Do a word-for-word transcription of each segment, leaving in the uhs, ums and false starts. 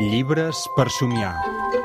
Llibres per somiar.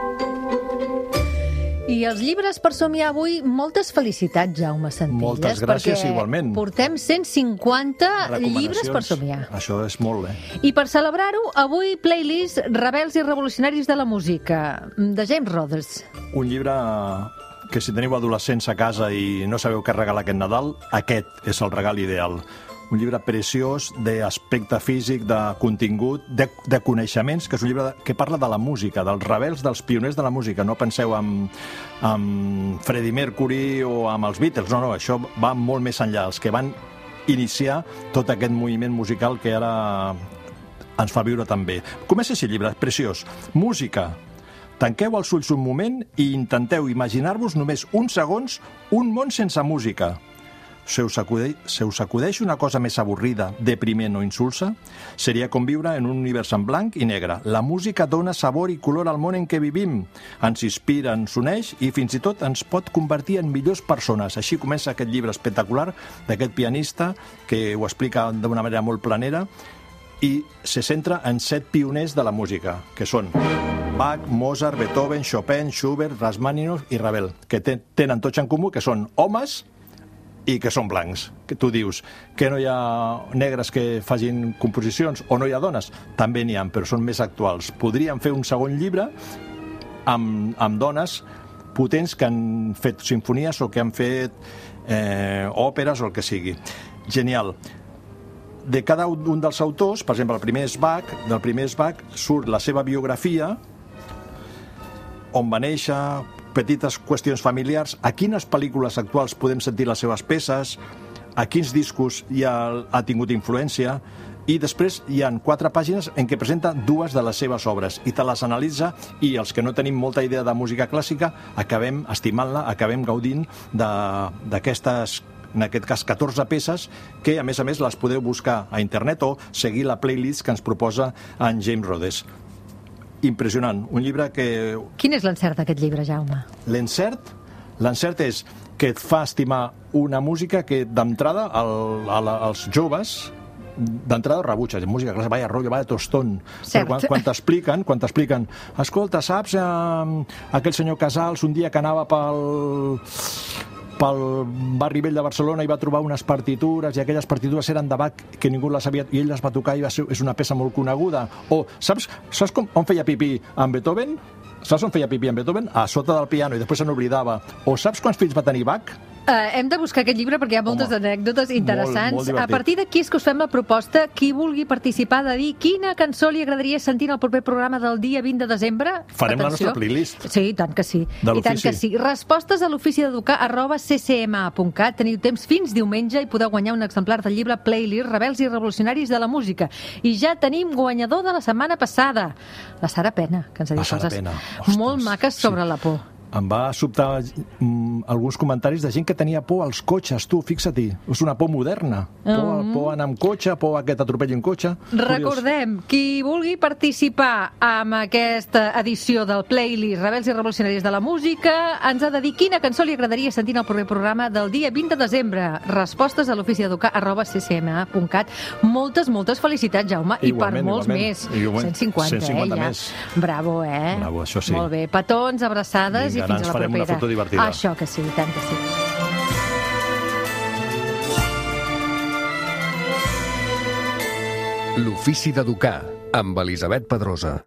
I els llibres per somiar avui, moltes felicitats, Jaume Santilles. Moltes gràcies, igualment. Portem cent cinquanta llibres per somiar. Això és molt, eh? I per celebrar-ho, avui playlist Rebels i revolucionaris de la música, de James Rhodes. Un llibre que si teniu adolescents a casa i no sabeu què regalar aquest Nadal, aquest és el regal ideal. Un llibre preciós d'aspecte físic, de contingut, de, de coneixements, que és un llibre que parla de la música, dels rebels, dels pioners de la música. No penseu en, en Freddie Mercury o amb els Beatles, no, no, això va molt més enllà. Els que van iniciar tot aquest moviment musical que ara ens fa viure tan bé. Comença així el llibre, preciós. Música. Tanqueu els ulls un moment i intenteu imaginar-vos només uns segons un món sense música. Se us, acudeix, se us acudeix una cosa més avorrida, depriment o insulsa? Seria com viure en un univers en blanc i negre. La música dona sabor i color al món en què vivim. Ens inspira, ens uneix i fins i tot ens pot convertir en millors persones. Així comença aquest llibre espectacular d'aquest pianista que ho explica d'una manera molt planera i se centra en set pioners de la música, que són Bach, Mozart, Beethoven, Chopin, Schubert, Rachmaninoff i Ravel, que tenen tots en comú que són homes i que són blancs. Que tu dius que no hi ha negres que facin composicions o no hi ha dones? També n'hi ha, però són més actuals. Podríem fer un segon llibre amb, amb dones potents que han fet simfonies o que han fet eh, òperes o el que sigui. Genial. De cada un dels autors, per exemple, el primer és Bach, del primer és Bach, surt la seva biografia, on va néixer, petites qüestions familiars, a quines pel·lícules actuals podem sentir les seves peces, a quins discos hi ha, ha tingut influència, i després hi ha quatre pàgines en què presenta dues de les seves obres i te les analitza, i els que no tenim molta idea de música clàssica acabem estimant-la, acabem gaudint d'aquestes, en aquest cas, catorze peces, que a més a més les podeu buscar a internet o seguir la playlist que ens proposa en James Rhodes. Impressionant, un llibre que... Quin és l'encert d'aquest llibre, Jaume? L'encert? L'encert és que et fa estimar una música que d'entrada el, el, els joves d'entrada rebutgen, música clàssica, vaya rotllo, vaya tostón. Cert. Però quan, quan t'expliquen, quan t'expliquen, escolta, saps, eh, aquell senyor Casals un dia que anava pel... pel barri vell de Barcelona i va trobar unes partitures i aquelles partitures eren de Bach que ningú les sabia i ell les va tocar i va ser, és una peça molt coneguda. O saps, saps com, on feia pipí en Beethoven? Saps on feia pipí en Beethoven? A sota del piano i després se n'oblidava. O saps quants fills va tenir Bach? Uh, hem de buscar aquest llibre perquè hi ha moltes Home, anècdotes interessants. molt, molt a partir d'aquí és que us fem la proposta. Qui vulgui participar de dir quina cançó li agradaria sentir en el proper programa del dia vint de desembre. Farem Atenció. la nostra playlist. Sí, i tant que sí. De I tant l'ofici. que sí. Respostes a l'ofici d'educar arroba c c m a punt cat. Teniu temps fins diumenge i podeu guanyar un exemplar del llibre Playlist Rebels i revolucionaris de la música. I ja tenim guanyador de la setmana passada, la Sara Pena, que ens ha dit La Sara coses Pena. Ostres, molt maques sobre sí. la por. Em va sobtar mm, alguns comentaris de gent que tenia por als cotxes, tu, fixa-t'hi. És una por moderna. Por, Mm. por anar amb cotxe, por a que t'atropellin cotxe. Recordem, qui vulgui participar en aquesta edició del playlist Rebels i revolucionaris de la música ens ha de dir quina cançó li agradaria sentir en el proper programa del dia vint de desembre. Respostes a l'ofici d'educar arroba c c m a punt cat. Moltes, moltes felicitats, Jaume, Igualment, i per molts igualment. més. Igualment. cent cinquanta, cent cinquanta eh, ja. més. Bravo, eh? Bravo, això sí. Molt bé. Petons, abraçades Vinga, i fins ens a la farem propera. una foto divertida. Això que sí, tant que sí. L'ofici d'educar, amb Elisabet Pedrosa.